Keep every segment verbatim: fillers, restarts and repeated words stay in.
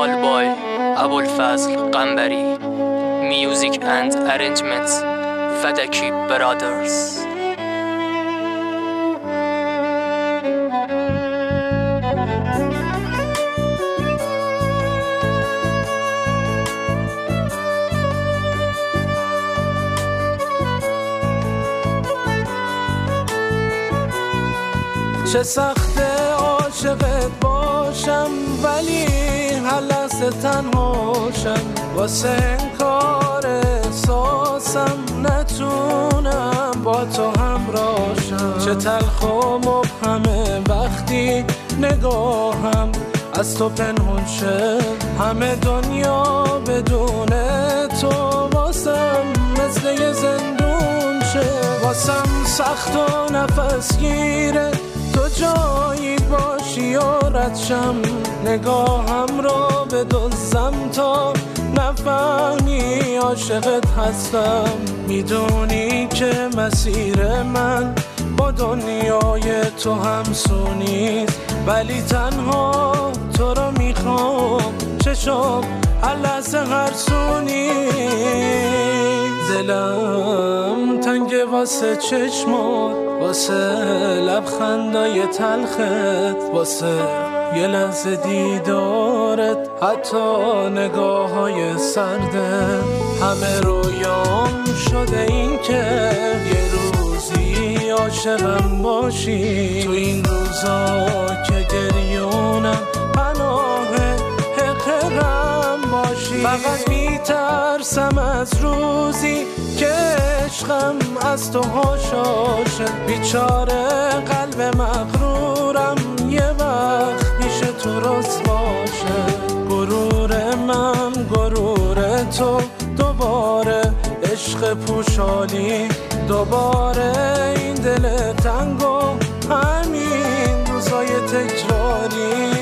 All Boy ابوالفضل قنبری Music and Arrangements فدکی Brothers. چه سخته عاشقت باشم ولی هر لحظه تنهاشم، واسه انکار احساسم نتونم با تو همراهشم. چه تلخ و مبهمه وقتی نگاهم از تو پنهون شه، همه دنیا بدون تو واسم مثل یه زندون شه. واسم سخت و نفس گیره تو جایی باشی و ردشم، نگاهم رو بدزدم تا نفهمی عاشقت هستم. میدونی که مسیر من با دنیای تو همسو نیست، ولی تنها تو رو میخوام، چشم هر لحظه هر سونی. دلم تنگ واسه چشمات، واسه لبخندای تلخت، واسه یه لحظه دیدارت، حتی نگاه های سرده. همه رویام شده این که یه روزی عاشقم باشی، تو این روزا که گریونم پناه حقیقم باشی. فقط میترسم از روزی که عشقم از تو هاشاشه، بیچاره قلب مغرورم یه وقت میشه تو رسواشه. غرور من غرور تو، دوباره عشق پوشالی، دوباره این دل تنگ و همین روزای تکراری.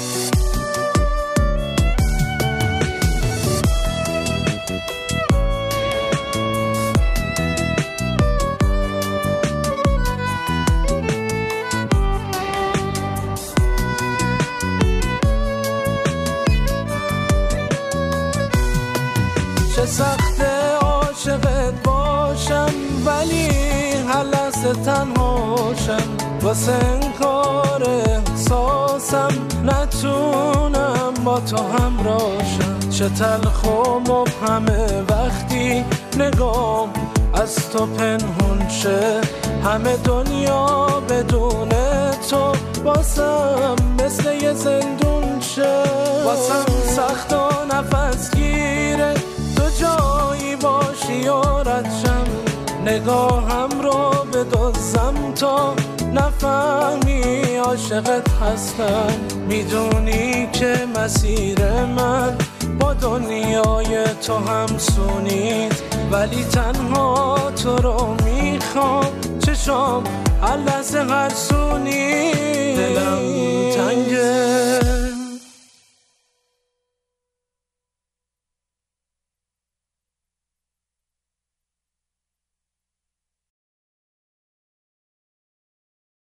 چه سخته عاشقت باشم ولی هر لحظه تنهاشم، واسه انکار احساسم نتونم با تو همراهشم. چه تلخ و مبهمه وقتی نگام از تو پنهون شه، همه دنیا بدون تو واسم مثل یه زندون شه. واسم سخت و نفس گیره تو جایی باشی و ردشم، نگاهم رو بدزدم تا نفهمی عاشقت هستم. میدونی که مسیر من با دنیای تو همسو نیست، ولی تنها تو رو میخوام، چشم هر لحظه هر سونی. دلم تنگه